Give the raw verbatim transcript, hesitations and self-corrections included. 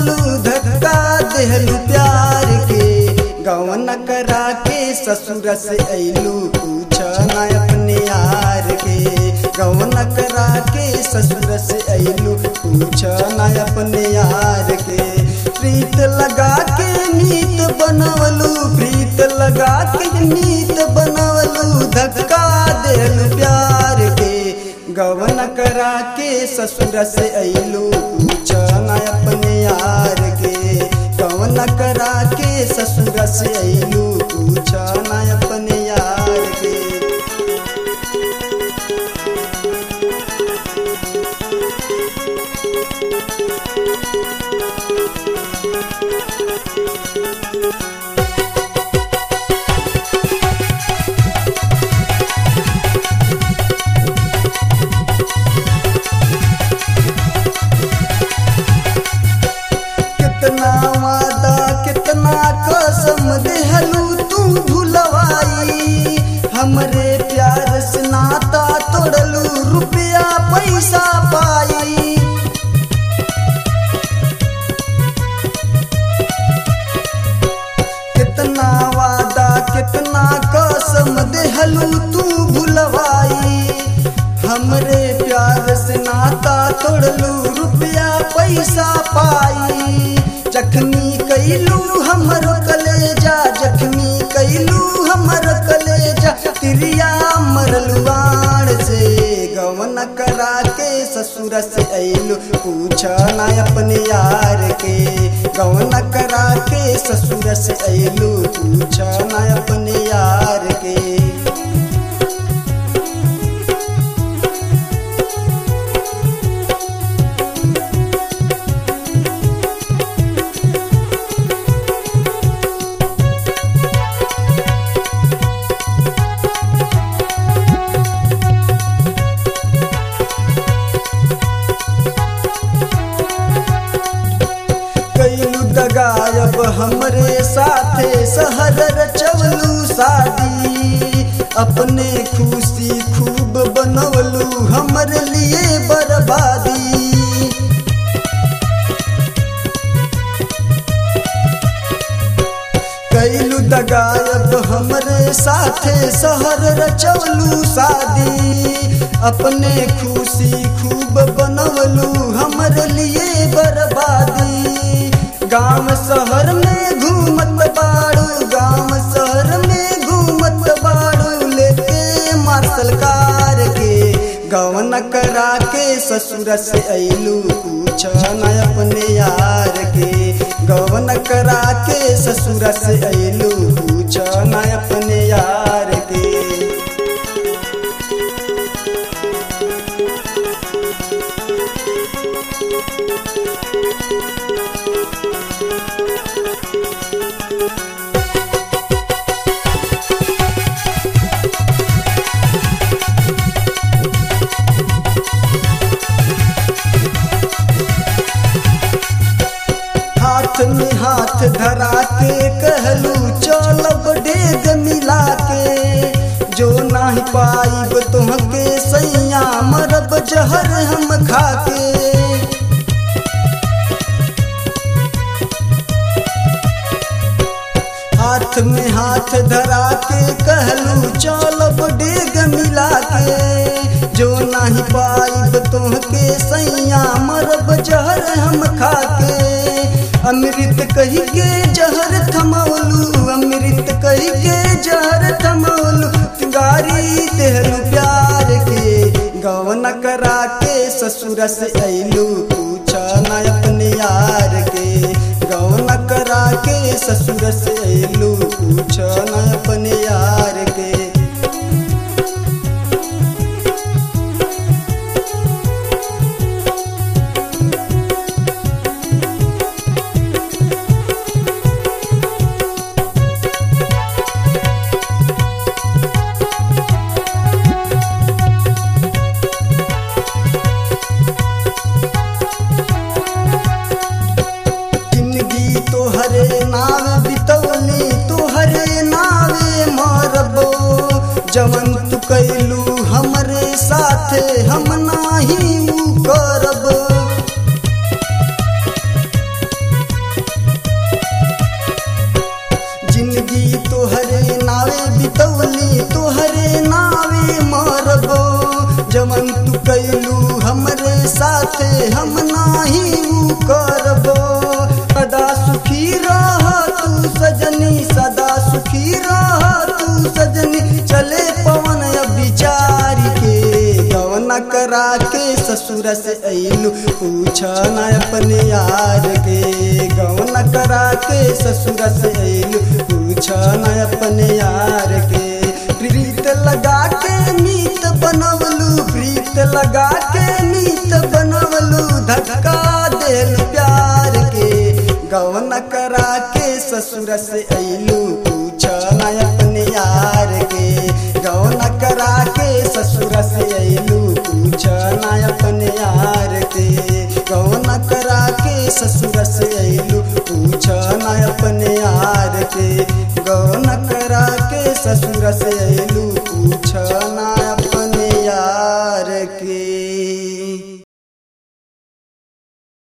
बनवलू धक्का देहलू प्यार के। गवन करा के ससुर से अइलू पूछ ना अपने यार के। गवन करा के ससुर से अइलू पूछ ना अपने यार के। प्रीत लगा के मीत बनवलू प्रीत लगा के मीत बनवलू धक्का देहलू प्यार के। गवन करा के ससुर से अइलू पूछ ना अपने यार के। गवन करा के ससुर से अइलू पूछ ना अपने यार के। कितना वादा कितना कसम देहलू तू भुलवाई। हमरे प्यार से नाता तोड़लू रुपया पैसा पाई। कितना वादा कितना कसम देहलू तू भुलवाई। हमरे प्यार से नाता तोड़लू रुपया पैसा पाई। जख्मी कैलू हमर कलेजा जख्मी कैलू हमर कलेजा तिरिया मरलुआड़ से। गवन करा के ससुर से अइलू पूछ ना अपने यार के। गवन करा के ससुर से अइलू पूछ ना अपने यार के। गायब हमरे साथे सहर रचवलू शादी। अपने खुशी खूब बनवलू हमरे लिए बर्बादी। कैलू दगायब हमरे साथे सहर रचवलू शादी। अपने खुशी खूब बनवलू हमरे लिए बर्बादी। गांव शहर में घूमत बाड़ू गांव शहर में घूमत बाड़ू लेके मार्शल कार के। गवन करा के ससुर से अइलू पूछ ना अपने यार के। गवन करा के ससुर से अइलू पूछ ना अपने यार के। हाथ में हाथ धरा के कहलू चलब डेग मिला के। जो नहीं पाइब तुहके सैया मरब जहर हम खा के। हाथ में हाथ धरा के कहलू चलब डेग मिला के। जो नहीं पाइब तुहके सैया मरब जहर हम खा के। अमृत कही के जहर थमौलू अमृत कही के जहर थमौलू गारी तेहलू प्यार के। गवन करा के ससुर से अइलू पूछ ना अपने यार के। गवन करा के ससुर से अइलू पूछ ना अपने यार के। जवन तू कैलू हमरे साथे हम नाही ऊ करब। ससुर से अइलू पूछ ना अपने यार के। गौन करा के ससुर से अइलू पूछ ना अपने यार के। प्रीत लगा के मीत बनवलू प्रीत लगा के मीत बनवलू धक्का देल प्यार के। गौन करा के ससुर से अइलू पूछ ना अपने यार के। गौन करा के ससुर से अइलू पूछ ना अपने यार के। गौन करा के ससुर से अइलू पूछ ना अपने यार के। गौन करा के ससुर से अइलू